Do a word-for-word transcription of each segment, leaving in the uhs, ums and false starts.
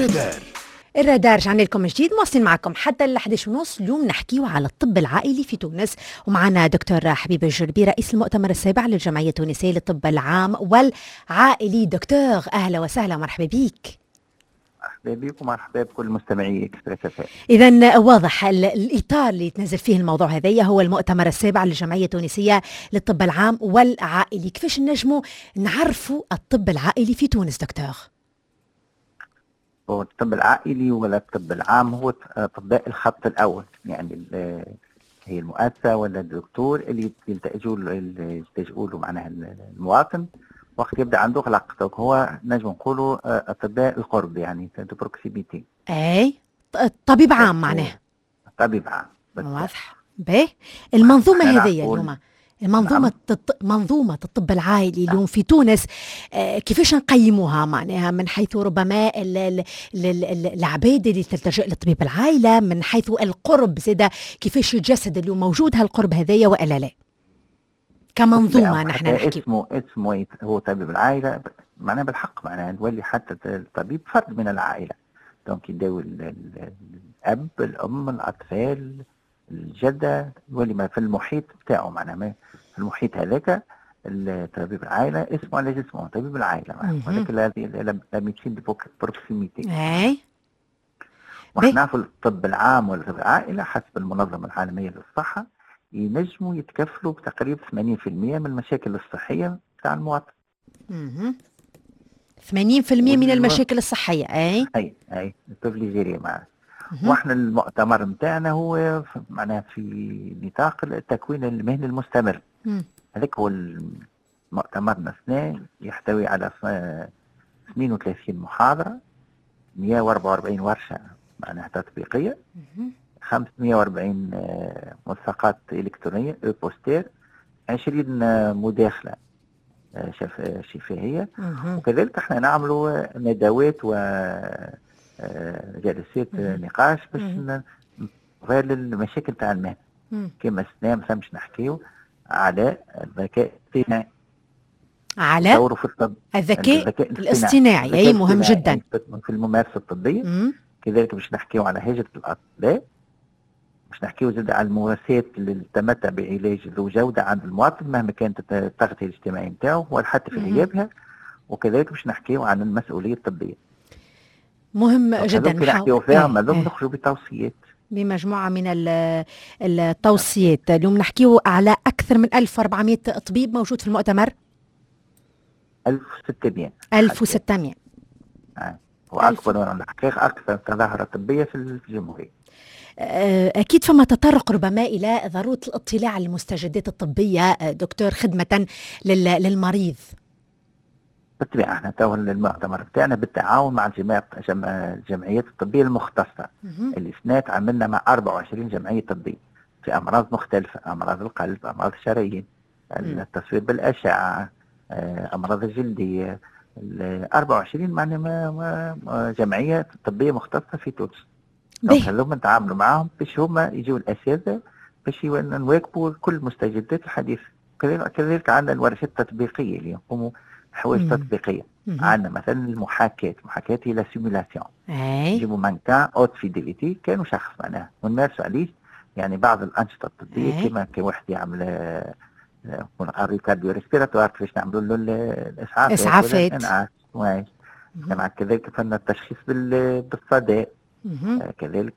الرادار. الرادار رجعنا لكم من جديد، مواصلين معكم حتى ال احد عشر ونص. اليوم نحكيو على الطب العائلي في تونس، ومعنا دكتور حبيب الجربي رئيس المؤتمر السابع للجمعية التونسية للطب العام والعائلي. دكتور أهلا وسهلا ومرحبا بيك. مرحبا بكم ومرحبا بكل مستمعي اكسبريس اف ام. إذا واضح الإطار اللي تنزل فيه الموضوع هذايا هو المؤتمر السابع للجمعية التونسية للطب العام والعائلي. كيفاش نجموا نعرفوا الطب العائلي في تونس دكتور؟ هو الطب العائلي ولا الطب العام هو اطباء الخط الاول، يعني هي المؤسسه ولا الدكتور اللي يلتجوا يلتجوا له معناها المواطن وقت يبدا عنده قلق. هو نجم نقولوا اطباء القرب، يعني دو بروكسيميتي. اي طبيب عام معناه. طبيب عام واضح. باهي المنظومه هذه اليوم منظومة نعم. الط... منظومة الطب العائلي اليوم نعم. في تونس آه كيفاش نقيموها معناها من حيث ربما العباد اللي تلتجئ لطبيب العائلة، من حيث القرب زادا كيفاش يتجسد اليوم موجود هالقرب هذايا ولا لا كمنظومة نحن نحكي اسمه اسمه هو طبيب العائلة معناها بالحق، معناها نولي حتى الطبيب فرد من العائلة، دونك يداوي الأب الأم الأطفال الجدة، يولي ما في المحيط بتاعه، معناها في المحيط هذاك طبيب العائلة اسمه على جسمه طبيب العائلة، ولكن هذه لا ميديسين دي بروكسيميتي. اي واحنا نعرفوا الطب العام ولا الطب العائلة حسب المنظمة العالمية للصحة ينجموا يتكفلوا بتقريبا ثمانين بالمئة من المشاكل الصحية بتاع المواطن. اها ثمانين بالمئة من المشاكل الصحية. اي اي اي البريفليجيري معاه. واحنا المؤتمر نتاعنا هو معناها في نطاق التكوين المهني المستمر. هذاك هو المؤتمر السنة يحتوي على اثنين وثلاثين محاضرة، مئة وأربعة وأربعين ورشة معناها تطبيقية، خمسمئة وأربعين ملصقات إلكترونية بوستير، عشرين مداخلة شفهية، وكذلك احنا نعملوا ندوات و جلسات نقاش باش نغير المشاكل تاع المهنة. كما السنة مثلا باش نحكيو على الذكاء الاصطناعي، على دوره في الطب الذكاء الاصطناعي. اي مهم جدا في الممارسة الطبية. مم. كذلك باش نحكيو على هجرة الأطباء، باش نحكيو زاد على الممارسات اللي تتمتع بعلاج ذو جودة عند المواطن مهما كانت التغطية الاجتماعية نتاعو وحتى في غيابها، وكذلك باش نحكيو عن المسؤولية الطبية. مهم جدا نحكيو فيها ما دام نخرجوا بتوصيات بمجموعة من التوصيات. اليوم نحكيو على أكثر من ألف وأربعمئة طبيب موجود في المؤتمر. ألف وستمئة ألف وستمئة آه. وأكبر من الحقيقة أكثر تظاهرة طبية في الجمهورية. أكيد فما تطرق ربما إلى ضرورة الاطلاع على المستجدات الطبية دكتور خدمة للمريض. بالطبيعة احنا تو المؤتمر بتاعنا بالتعاون مع الجمعيات الطبية المختصة اللي سنات عملنا مع أربعة وعشرين جمعية طبية في أمراض مختلفة، أمراض القلب، أمراض الشرايين، التصوير بالأشعة، أمراض الجلدية، أربعة وعشرين معناها جمعية طبية مختصة في تونس. هذوما نتعاملوا معاهم باش هما يجوا الأساتذة باش نواكبوا كل المستجدات الحديثة. كذلك عندنا الورشات التطبيقية اللي يقوموا حوايج تطبيقيه. عندنا مثلا المحاكاه، المحاكاه هي لا سيمولاسيون، يجيبوا مانكان اوت فيديليتي كانوا شخص معناها ونمارسوا عليه يعني بعض الانشطه الطبيه كما كان واحد يعمل قاري كارديو ريسبيراتوار كيفاش نعملوا له الاسعافات اسعافات انعاش. كما كذلك فن التشخيص بالصدى، كذلك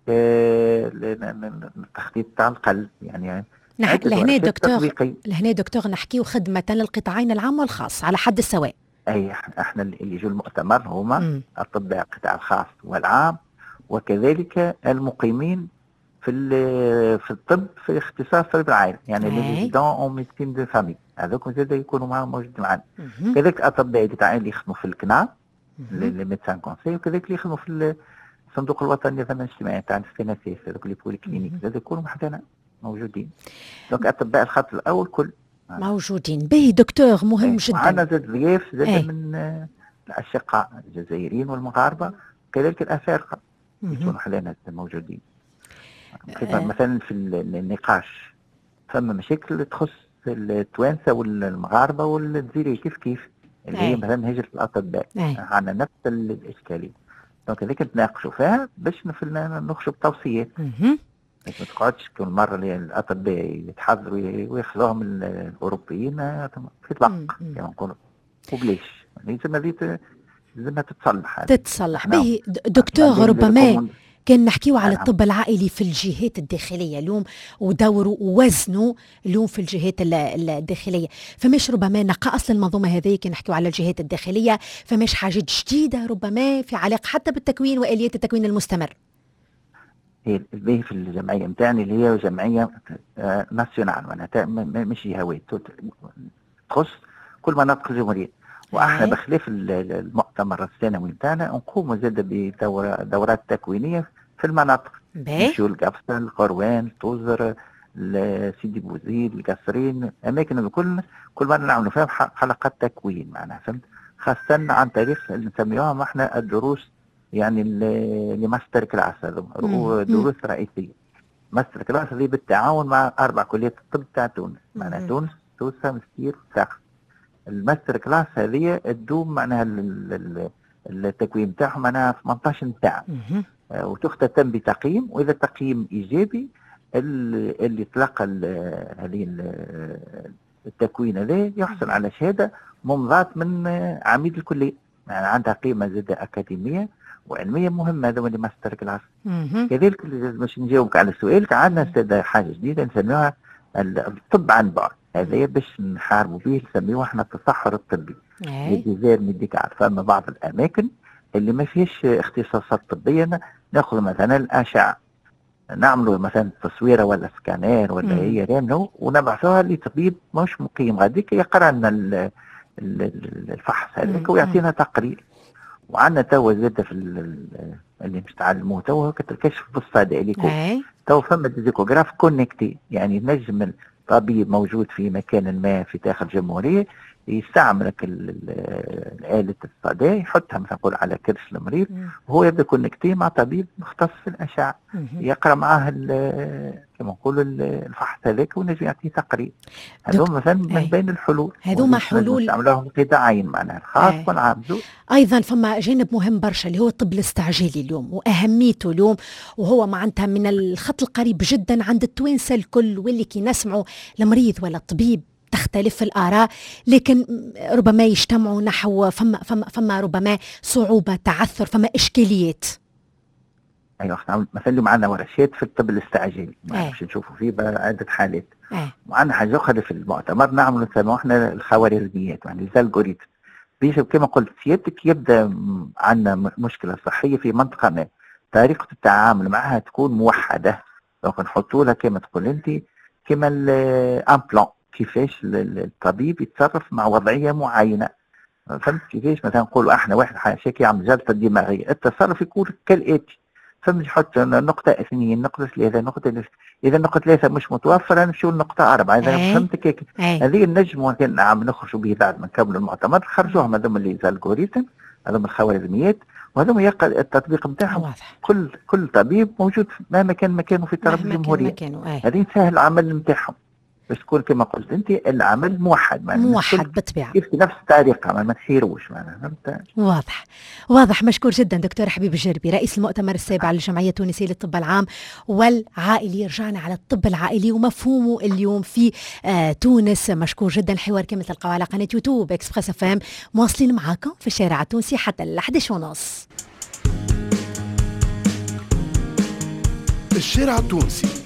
التخطيط تاع القلب. يعني نح... لهنا دكتور لهنا دكتور نحكيو خدمة للقطاعين العام والخاص على حد السواء. اي احنا اللي يجوا المؤتمر هما اطباء القطاع الخاص والعام، وكذلك المقيمين في في الطب في اختصاص طب العائله، يعني لي ريزيدون اون ميديسين دو فامي، هذوك زاد يكونوا معاهم موجودين معنا. كذلك اطباء القطاع اللي يخدموا في الكنا لي ميدسان كونسي، وكذلك اللي يخدموا في الصندوق الوطني للخدمه الاجتماعيه تاع السيناسيس، هذوك اللي بولي كلينيك زاد يكونوا محدنا موجودين. دونك اطباء الخط الاول كل موجودين. به دكتور مهم جدا. معنا زاد ضياف زاد من الاشقاء الجزائريين والمغاربه، كذلك الافارقه يكونوا حلنا موجودين. أه مثلا في النقاش فما مشاكل تخص التوانسه والمغاربه والجزائريين كيف كيف اللي هي مثلا هجره الاطباء، عندنا نفس الاشكاليه. دونك هذيك نتناقشوا فيها باش نخشوا بتوصيات. ما تقعدش كل مرة الأطباء يتحضروا وياخذوهم الأوروبيين في طلق كما نقولوا وبليش. لازم هذه لازمها تتصلح تتصلح به. دكتور ربما كان نحكيو على الطب العائلي في الجهات الداخلية اليوم ودوره ووزنه اليوم في الجهات الداخلية، فماش ربما نقائص للمنظومة هذه كان نحكيو على الجهات الداخلية، فماش حاجات جديدة ربما في علاقة حتى بالتكوين وآليات التكوين المستمر؟ هي الباهي في الجمعية متاعنا اللي هي جمعية ناسيونال معناتها مش جهوية تخص كل مناطق الجمهورية، واحنا بخلاف المؤتمر السنوي بتاعنا نقوموا زاد بدورات تكوينيه في المناطق، نمشيو القفصه، القروان، توزر، سيدي بوزيد، القصرين، اماكن الكل كل مره نعملوا فيها حلقات تكوين معناها فهمت، خاصه عن طريق اللي نسميوها احنا الدروس يعني اللي ماستر كلاس، دروس رئيسيه. ماستر كلاس هذه بالتعاون مع اربع كليات الطب تاع تونس، معناها تونس، توسا، مسكير، ساخ. الماستر كلاس هذه تدوم معناها التكوين بتاعهم معناها ثمانية عشر ساعه وتختتم بتقييم، واذا التقييم ايجابي اللي تلقى هذه التكوين هذا يحصل على شهاده ممضاه من عميد الكليه، يعني عندها قيمه زاده اكاديميه وعلميه مهمه. هذا اللي ماستر كلاس. كذلك باش نجاوبك على سؤالك، عندنا حاجه جديده نسميوها الطب عن بعد، هذا باش نحاربوا به نسميوه احنا التصحر الطبي. الجزائر ميديكال، فما بعض الاماكن اللي ما فيش اختصاصات طبيه، ناخذ مثلا الاشعه نعملوا مثلا تصويره ولا سكانير ولا مم. هي رينو ونبعثوها لطبيب مش مقيم غاديك يقرا لنا الفحص هذاك ويعطينا تقرير. وعندنا توا زاد في اللي مش تعلموه توا الكشف بالصدى اللي يكون تو فما ديزيكوغراف كونكتي، يعني نجم طبيب موجود في مكان ما في داخل الجمهورية يستعملك الآلة الصدى يحطها مثلا نقول على كرش المريض وهو يبدا كونكتي مع طبيب مختص في الأشعة يقرأ معاه كما نقولوا الفحص هذاك ونجم يعطيه تقرير. هذوما مثلا من بين الحلول، هذوما حلول نستعملوهم قطاعين معناها الخاص والعام. ايضا فما جانب مهم برشا اللي هو الطب الاستعجالي اليوم واهميته اليوم، وهو معناتها من الخط القريب جدا عند التوانسه الكل، واللي كي نسمعوا المريض ولا الطبيب تختلف الآراء لكن ربما يجتمعوا نحو فما فما فما ربما صعوبة، تعثر، فما إشكاليات. ايوه احنا مثلا معنا ورشات في الطب الاستعجالي باش نشوفوا فيه عدة حالات. أيه. وعندنا حاجة أخرى في المؤتمر نعملوا نسموه احنا الخوارزميات، يعني الالغوريثم. بيش كما قلت سيادتك يبدا عندنا مشكلة صحية في منطقة ما، طريقة التعامل معها تكون موحدة، دونك نحطوا لها كما تقول أنت كما الامبلان كيفاش الطبيب يتصرف مع وضعيه معينه. فهمت كيفاش؟ مثلا نقولوا احنا واحد شاكي يعمل جلطه دماغيه، التصرف يكون كالاتي، فهمت؟ يحط نقطه اثنين، نقطه ثلاثه، نقطه ثلاثه، اذا النقطه ثلاثه مش متوفره نمشيو لنقطه اربعه. اذا فهمت كيف هذه النجم كان عم نخرجوا به بعد ما نكملوا المؤتمر، خرجوهم هذوم اللي الالغوريثم، هذوم الخوارزميات، وهذوم يقع التطبيق نتاعهم كل كل طبيب موجود مهما كان مكانه في التراب الجمهوريه. هذه تسهل العمل نتاعهم بس تكون كما قلت انت العمل موحد، موحد بالطبيعه كيف نفس الطريقه ما نحيروش معناها. واضح واضح. مشكور جدا دكتور حبيب الجربي رئيس المؤتمر السابع للجمعيه التونسيه للطب العام والعائلي. رجعنا على الطب العائلي ومفهومه اليوم في آه تونس. مشكور جدا. الحوار كما تلقاو على قناه يوتيوب اكسبريس اف ام، مواصلين معاكم في الشارع التونسي حتى ال احد عشر ونص. الشارع التونسي